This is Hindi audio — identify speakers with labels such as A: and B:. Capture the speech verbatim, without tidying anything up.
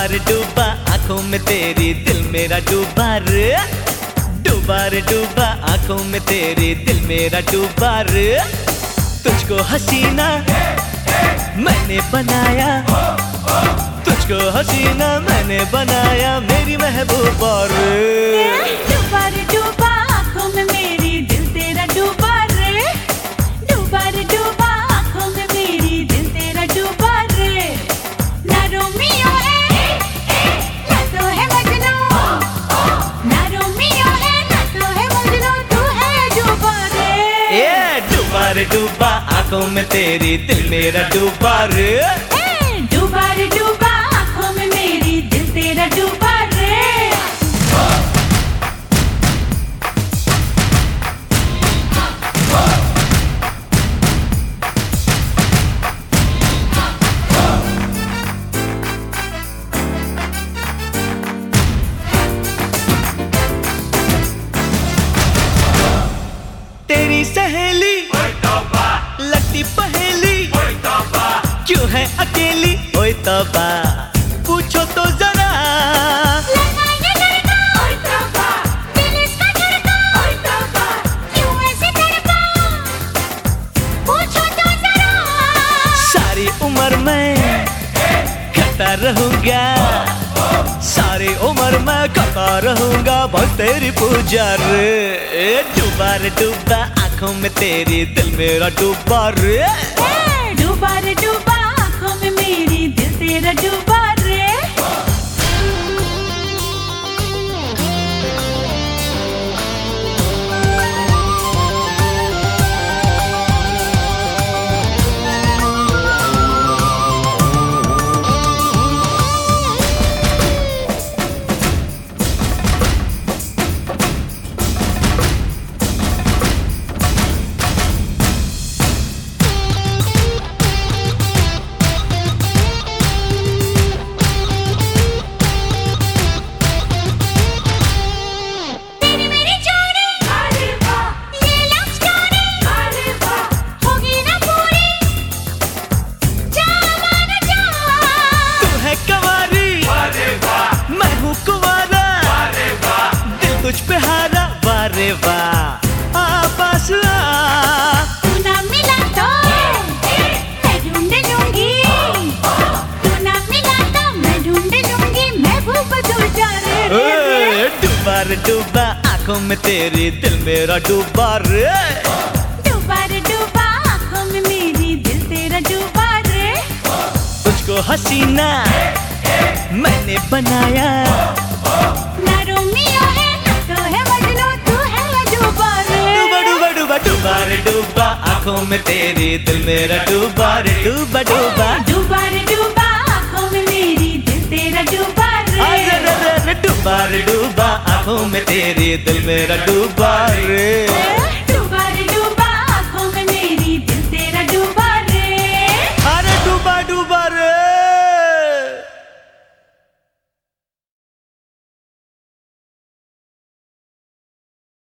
A: रे डूबा आंखों में तेरी दिल मेरा डूबा रे, डूबा रे डूबा आंखों में तेरी दिल मेरा डूबा रे। तुझको हसीना मैंने बनाया, तुझको हसीना मैंने बनाया मेरी महबूबा रे।
B: डूबा रे डूबा आंखों में मेरी दिल तेरा डूबा रे, डूबा रे डूबा आंखों में मेरी दिल तेरा डूबा रे। ना रोमियो है ना तो है मजनू, ना रोमियो है ना तो है मजनू, तू है डूबा रे।
A: ये डूबा रे डूबा आंखों में तेरी दिल मेरा डूबा रे,
B: डूबा रे डूबा आंखों में मेरी दिल तेरा डूबा रे।
A: तेरी सहेली लगती पहेली, क्यों है अकेली ओए तौबा, पूछो तो जरा।
B: लगा ये लड़का ओए तौबा, दिल इसका धड़का ओए तौबा, क्यों ऐसे तड़पा, पूछो तो जरा।
A: सारी उम्र मैं करता रहूंगा, सारी उम्र मैं करता रहूंगा बस तेरी पूजा रे। डूबा रे डूबा आंखों में तेरी दिल मेरा डूबा रे,
B: डूबा रे डूबा आंखों में मेरी दिल तेरा डूबा रे।
A: तुझ पे हारा वारे वाह, आ पास आ।
B: तू ना मिला तो मैं ढूंढ लूंगी, तू ना मिला तो मैं ढूंढ लूंगी महबूब तुझा रे।
A: डूबा रे डूबा आंखों में तेरी दिल मेरा डूबा रे,
B: डूबा रे डूबा आंखों में मेरी दिल तेरा डूबा रे।
A: तुझको हसीना मैंने बनाया,
B: ना रोमियो है तो है मजनू, तू है डूबा रे।
A: डूबा डूबा डूबा डूबा रे डूबा आंखों में तेरी दिल मेरा डूबा रे, डूबा डूबा
B: डूबा रे डूबा आंखों में मेरी दिल तेरा डूबा रे।
A: अरे रे रे डूबा रे डूबा आंखों में तेरी दिल मेरा डूबा रे,
B: डूबा रे डूबा आंखों में मेरी दिल तेरा डूबा रे।
A: अरे डूबा डूबा रे।